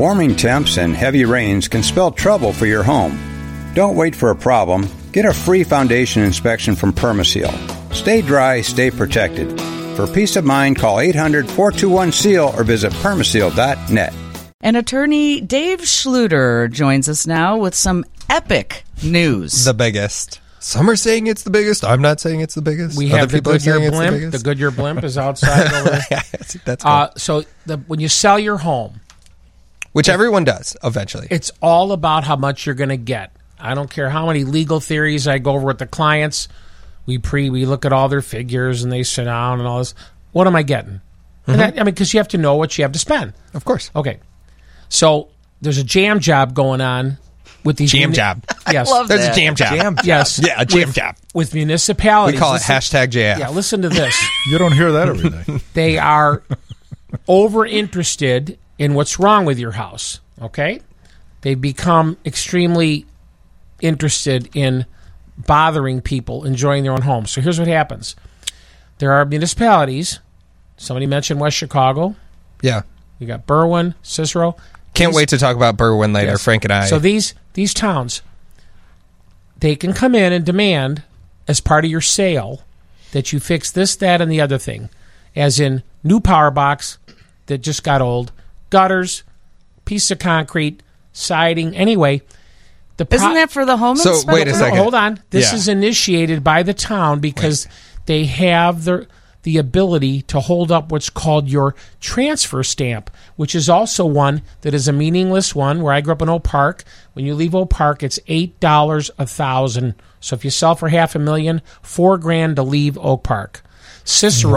Warming temps and heavy rains can spell trouble for your home. Don't wait for a problem. Get a free foundation inspection from Permaseal. Stay dry, stay protected. For peace of mind, call 800-421-SEAL or visit permaseal.net. And attorney Dave Schluter joins us now with some epic news. The biggest. Some are saying it's the biggest. I'm not saying it's the biggest. We have the Goodyear blimp. The Goodyear blimp is outside over there. Yeah, that's cool. So when you sell your home, which everyone does eventually, it's all about how much you're going to get. I don't care how many legal theories I go over with the clients. We look at all their figures and they sit down and all this. What am I getting? Mm-hmm. And because you have to know what you have to spend. Of course. Okay. So there's a jam job going on with these job. Yes, I love there's that. a jam job. Yes, yeah, a jam job with municipalities. We call it #JF. Yeah, listen to this. You don't hear that every day. They are over interested in what's wrong with your house. Okay, they become extremely interested in bothering people enjoying their own homes. So here's what happens: there are municipalities. Somebody mentioned West Chicago. Yeah, you got Berwyn, Cicero. Can't wait to talk about Berwyn later, yes. Frank and I. So these towns, they can come in and demand, as part of your sale, that you fix this, that, and the other thing. As in, new power box that just got old, gutters, piece of concrete, siding. Anyway, isn't that for the home inspector? So wait a second. Hold on. This is initiated by the town because they have the ability to hold up what's called your transfer stamp, which is also one that is a meaningless one. Where I grew up in Oak Park, when you leave Oak Park, it's $8 1,000. So if you sell for $500,000, $4,000 to leave Oak Park. Cicero,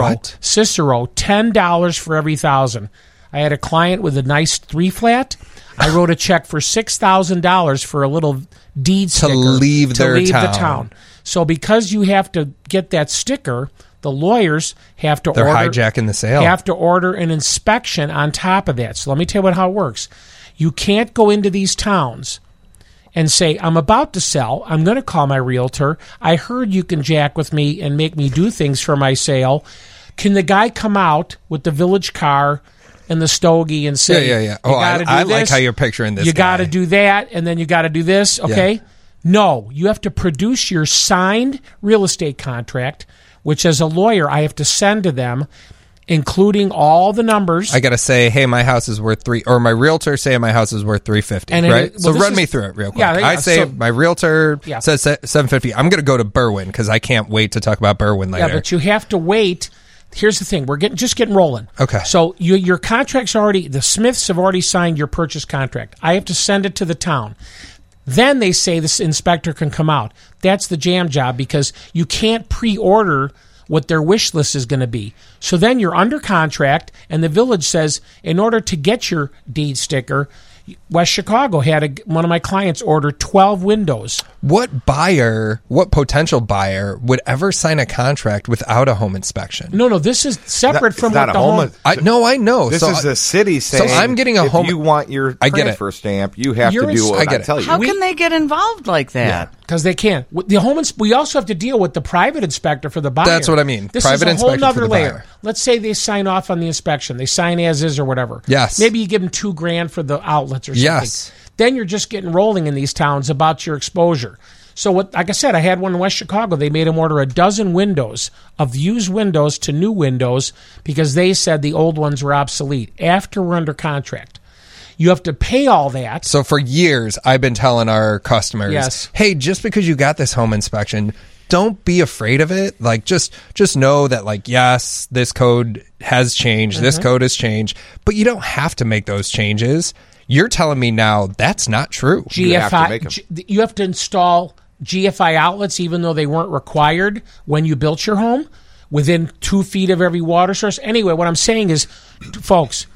$10 for every 1,000. I had a client with a nice 3-flat. I wrote a check for $6,000 for a little deed sticker to leave the town. So because you have to get that sticker, the lawyers have to They're hijacking the sale. Have to order an inspection on top of that. So let me tell you how it works. You can't go into these towns and say, I'm about to sell. I'm going to call my realtor. I heard you can jack with me and make me do things for my sale. Can the guy come out with the village car and the stogie and say, yeah. Oh, I like how you're picturing this. You got to do that, and then you got to do this, okay? Yeah. No, you have to produce your signed real estate contract, which as a lawyer I have to send to them, including all the numbers. I got to say, hey, my house is worth $300, or my realtor say my house is worth $350, right? So run me through it real quick. Yeah, I say my realtor says $750. I'm going to go to Berwyn because I can't wait to talk about Berwyn later. Yeah, but you have to wait. Here's the thing. We're getting rolling. Okay. So your contract's already, the Smiths have already signed your purchase contract. I have to send it to the town. Then they say this inspector can come out. That's the jam job because you can't pre-order what their wish list is going to be. So then you're under contract, and the village says, in order to get your deed sticker, West Chicago had one of my clients order 12 windows. What potential buyer would ever sign a contract without a home inspection? No, this is separate from what the home... I know. This is the city saying, so I'm getting a home... if you want your transfer stamp, you have to do what I tell you. How can they get involved like that? Because they can't. We also have to deal with the private inspector for the buyer. That's what I mean. This private is a whole other layer. Buyer. Let's say they sign off on the inspection. They sign as is or whatever. Yes. Maybe you give them $2,000 for the outlets or something. Yes. Then you're just getting rolling in these towns about your exposure. So like I said, I had one in West Chicago. They made him order 12 windows, of used windows to new windows, because they said the old ones were obsolete. After we're under contract. You have to pay all that. So for years, I've been telling our customers, hey, just because you got this home inspection, don't be afraid of it. Like, just know that, like, yes, this code has changed. This code has changed. But you don't have to make those changes. You're telling me now that's not true. GFI, you have to install GFI outlets even though they weren't required when you built your home within 2 feet of every water source. Anyway, what I'm saying is, folks,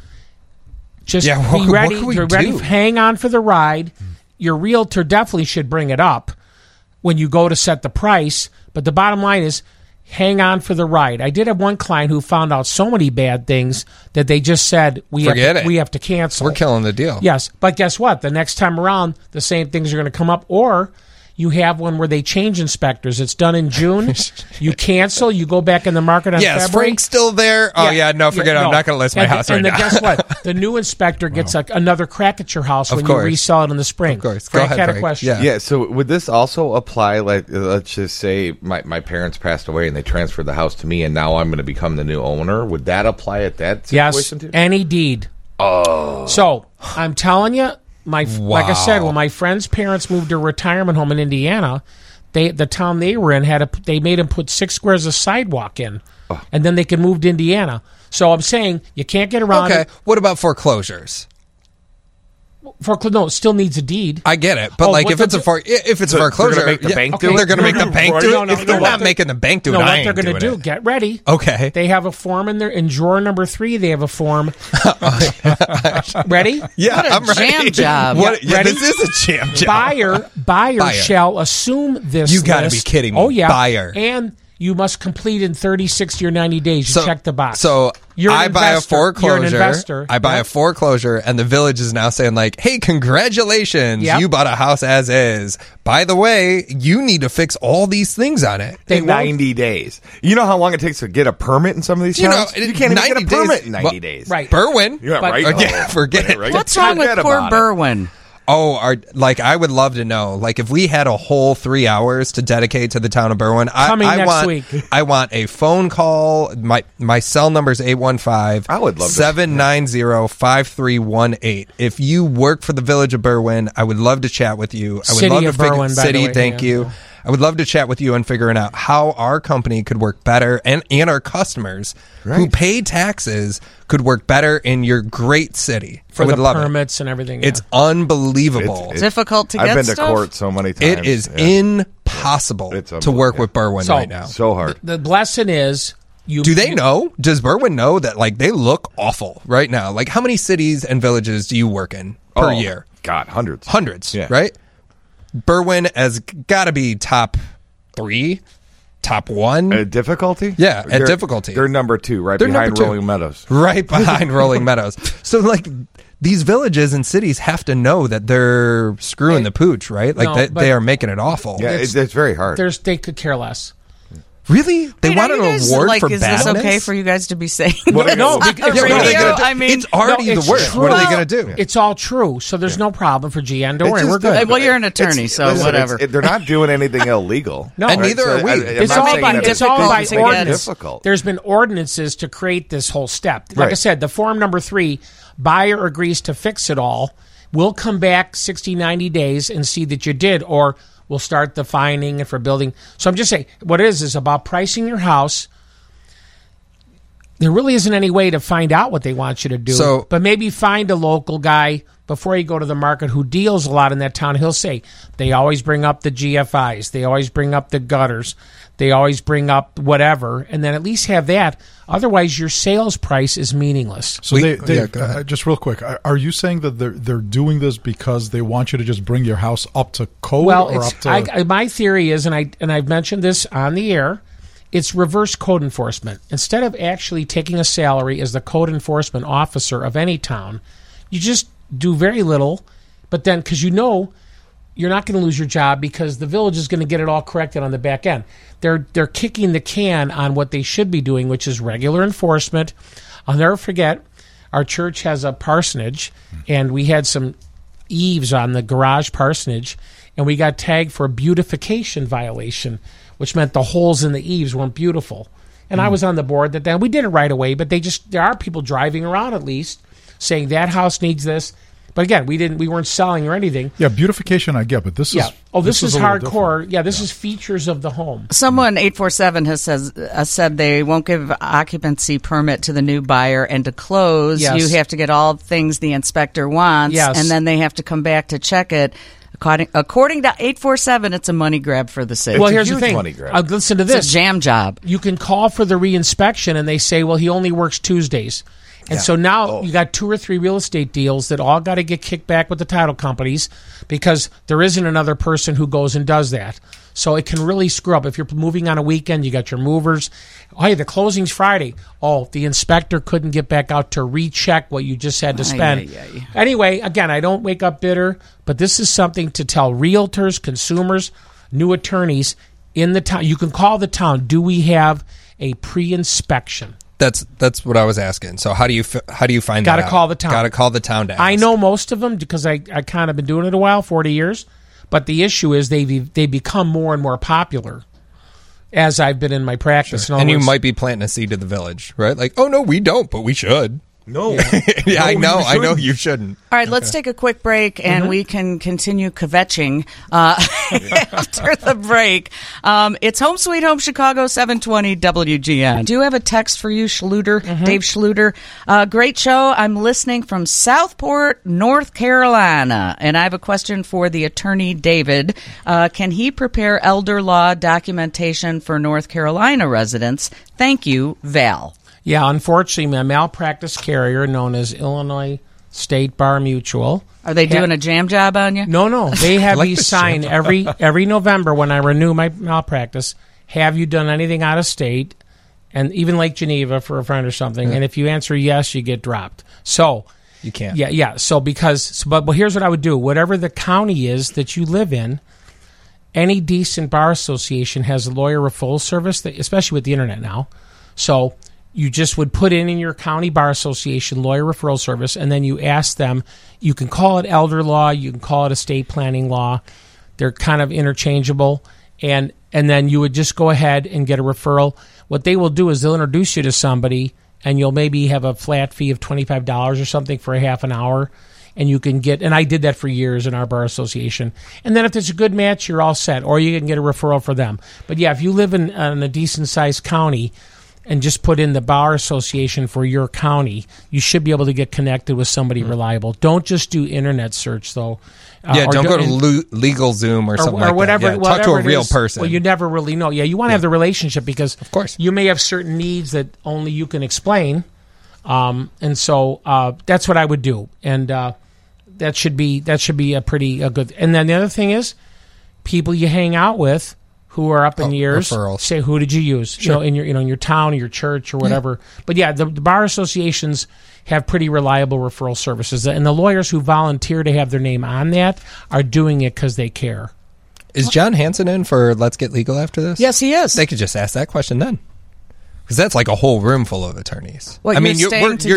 just be ready. You're ready. Hang on for the ride. Your realtor definitely should bring it up when you go to set the price. But the bottom line is, hang on for the ride. I did have one client who found out so many bad things that they just said, we have to cancel. We're killing the deal. Yes. But guess what? The next time around, the same things are going to come up. Or you have one where they change inspectors. It's done in June. You cancel. You go back in the market on February. Is Frank still there? Oh, forget it. I'm not going to list my house right now. And guess what? The new inspector gets another crack at your house when you resell it in the spring. Of course. Frank had a question. Yeah, so would this also apply, like, let's just say my parents passed away and they transferred the house to me and now I'm going to become the new owner? Would that apply at that situation too? Any deed. Oh. So, I'm telling you, like I said, when my friend's parents moved to a retirement home in Indiana, the town they were in they made them put 6 squares of sidewalk in, and then they could move to Indiana. So I'm saying you can't get around. Okay, what about foreclosures? No, it still needs a deed. I get it, but if it's a foreclosure, they're going to make the bank do it. They're going to make the bank do it. No, if they're not making the bank do it, what they're going to do? Get ready. Okay, they have a form in there in drawer number 3. They have a form. Ready? Yeah, I'm ready. Jam job. Ready? This is a jam job. Buyer shall assume this. You got to be kidding me. Oh yeah, buyer and. You must complete in 30, 60, or 90 days. You check the box. So I buy a foreclosure. You're an investor. I buy a foreclosure, and the village is now saying, like, hey, congratulations. Yep. You bought a house as is. By the way, you need to fix all these things on it. In 90 days. You know how long it takes to get a permit in some of these towns? You can't even get a permit in 90 days. Right. Berwyn. Yeah, right. Forget it. Right. What's wrong with poor Berwyn? Oh, I would love to know. Like, if we had a whole 3 hours to dedicate to the town of Berwyn, next week. I want a phone call. My cell number is 815-790-5318. If you work for the village of Berwyn, I would love to chat with you. I would love to Berwyn, City, thank you. Yeah. I would love to chat with you and figuring out how our company could work better and our customers who pay taxes could work better in your great city. For the permits and everything. It's unbelievable. It's difficult to get I've been stuff? to court so many times. It is impossible to work with Berwyn right now. So hard. The lesson is... Do they know? Does Berwyn know that they look awful right now? Like, how many cities and villages do you work in per year? God, hundreds. Hundreds, right? Berwyn has got to be top 3, top 1. Difficulty? Yeah, difficulty. They're number 2, behind Rolling Meadows. Right behind Rolling Meadows. So, these villages and cities have to know that they're screwing the pooch, right? They are making it awful. Yeah, it's very hard. They could care less. Really? They want an award for badness? Is this okay for you guys to be saying? No, it's already the worst. What are they going to do? It's all true, so there's no problem for GN. Don't worry, we're good. Well, you're an attorney, so whatever. They're not doing anything illegal. No, and neither are we. It's all by ordinance. Difficult. There's been ordinances to create this whole step. Like I said, the form number 3, buyer agrees to fix it all. We'll come back 60, 90 days and see that you did, or we'll start the fining and for building. So I'm just saying, what it is about pricing your house. There really isn't any way to find out what they want you to do. But maybe find a local guy before you go to the market who deals a lot in that town. He'll say, they always bring up the GFIs. They always bring up the gutters. They always bring up whatever. And then at least have that. Otherwise, your sales price is meaningless. So just real quick, are you saying that they're doing this because they want you to just bring your house up to code? Well, my theory is, and I've mentioned this on the air, it's reverse code enforcement. Instead of actually taking a salary as the code enforcement officer of any town, you just do very little, but then because you're not going to lose your job because the village is going to get it all corrected on the back end. They're kicking the can on what they should be doing, which is regular enforcement. I'll never forget, our church has a parsonage, and we had some eaves on the garage parsonage, and we got tagged for a beautification violation, which meant the holes in the eaves weren't beautiful. And I was on the board that then we did it right away, but there are people driving around at least saying that house needs this. But again, we weren't selling or anything. Yeah, beautification I get, but this is this is hardcore. Yeah, this is features of the home. Someone 847 has said they won't give occupancy permit to the new buyer, and to close, you have to get all things the inspector wants, and then they have to come back to check it. According to 847, it's a money grab for the city. Well, here's the thing. Listen to this. It's a jam job. You can call for the reinspection, and they say, well, he only works Tuesdays. And so now you got 2 or 3 real estate deals that all got to get kicked back with the title companies because there isn't another person who goes and does that. So it can really screw up. If you're moving on a weekend, you got your movers. Oh, hey, the closing's Friday. Oh, the inspector couldn't get back out to recheck what you just had to spend. Anyway, again, I don't wake up bitter, but this is something to tell realtors, consumers. new attorneys in the town. You can call the town. Do we have a pre-inspection? That's what I was asking. So how do you find that out? Got to call the town. Got to call the town to ask. I know most of them because I kind of been doing it a while, 40 years. But the issue is they become more and more popular as I've been in my practice. Sure. And you might be planting a seed to the village, right? Like, oh no, we don't, but we should. No. Yeah, I know you shouldn't. All right, let's take a quick break, and we can continue kvetching after the break. It's Home Sweet Home Chicago, 720 WGN. I do have a text for you, Schluter, Dave Schluter. Great show. I'm listening from Southport, North Carolina, and I have a question for the attorney, David. Can he prepare elder law documentation for North Carolina residents? Thank you, Val. Yeah, unfortunately, my malpractice carrier, known as Illinois State Bar Mutual. Are they doing a jam job on you? No. They have me sign every November when I renew my malpractice. Have you done anything out of state? And even Lake Geneva for a friend or something. Yeah. And if you answer yes, you get dropped. So you can't. Yeah. So but here's what I would do. Whatever the county is that you live in, any decent bar association has a lawyer referral service, especially with the internet now. So you just would put in your county bar association lawyer referral service, and then you ask them. You can call it elder law, you can call it estate planning law. They're kind of interchangeable, and then you would just go ahead and get a referral. What they will do is they'll introduce you to somebody, and you'll maybe have a flat fee of $25 or something for a half an hour, and you can get. And I did that for years in our bar association. And then if it's a good match, you're all set, or you can get a referral for them. But yeah, if you live in a decent sized county and just put in the bar association for your county, you should be able to get connected with somebody reliable. Don't just do internet search, though. Don't go to LegalZoom or something like whatever, that. Yeah, talk to a real person. Well, you never really know. Yeah, you want to have the relationship because of course you may have certain needs that only you can explain. And so that's what I would do. And that should be a pretty good. And then the other thing is people you hang out with who are up in years, referrals. Say, who did you use? Sure. In your town or your church or whatever. Yeah. But yeah, the bar associations have pretty reliable referral services. And the lawyers who volunteer to have their name on that are doing it because they care. Is John Hanson in for Let's Get Legal after this? Yes, he is. They could just ask that question then. Because that's like a whole room full of attorneys. What, you're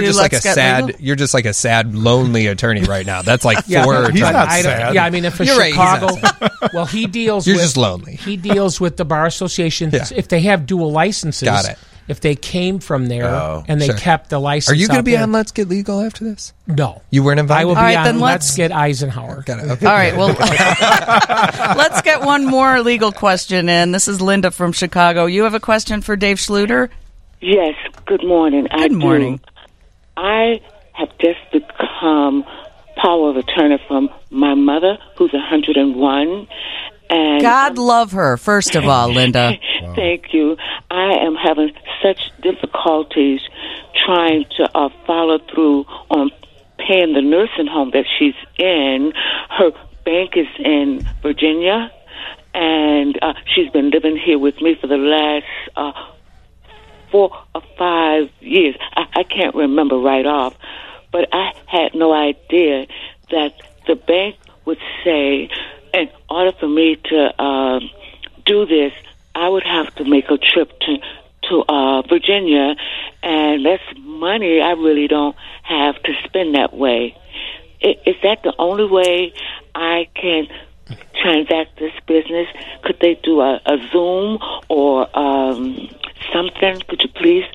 just like a sad, lonely attorney right now. That's like four attorneys. He's not sad. Yeah, I mean, if it's Chicago, well, he deals You're with... just lonely. He deals with the bar association. Yeah. If they have dual licenses... Got it. If they came from there and they kept the license. Are you going to be there. on Let's Get Legal after this? No. You weren't invited? I will be on Let's Get Eisenhower. Got it. Okay. All right, well, let's get one more legal question in. This is Linda from Chicago. You have a question for Dave Schluter? Yes, good morning. Good morning. I have just become power of attorney from my mother, who's 101. And God love her, first of all, Linda. Wow. Thank you. I am having such difficulties trying to follow through on paying the nursing home that she's in. Her bank is in Virginia, and she's been living here with me for the last 4 or 5 years. I can't remember right off, but I had no idea that the bank would say, in order for me to do this, I would have to make a trip to Virginia, and that's money I really don't have to spend that way. Is that the only way I can transact this business? Could they do a Zoom or something? Could you please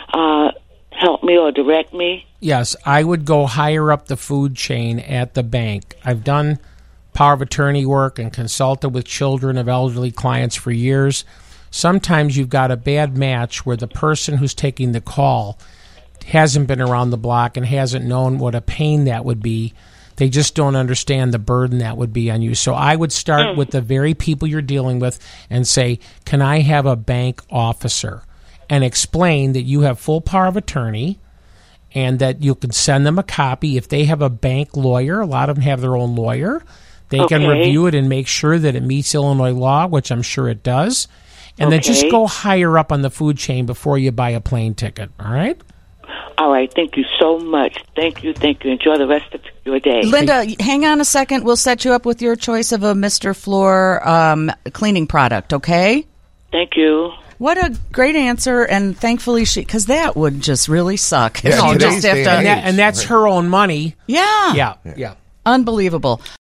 help me or direct me? Yes, I would go higher up the food chain at the bank. I've done power of attorney work and consulted with children of elderly clients for years. Sometimes you've got a bad match where the person who's taking the call hasn't been around the block and hasn't known what a pain that would be. They just don't understand the burden that would be on you. So I would start with the very people you're dealing with and say, can I have a bank officer? And explain that you have full power of attorney and that you can send them a copy. If they have a bank lawyer, a lot of them have their own lawyer. They can review it and make sure that it meets Illinois law, which I'm sure it does. And then just go higher up on the food chain before you buy a plane ticket, all right? All right. Thank you so much. Thank you. Enjoy the rest of your day. Linda, hang on a second. We'll set you up with your choice of a Mr. Floor cleaning product, okay? Thank you. What a great answer, and thankfully because that would just really suck. Yeah, and that's her own money. Yeah. Yeah. Unbelievable.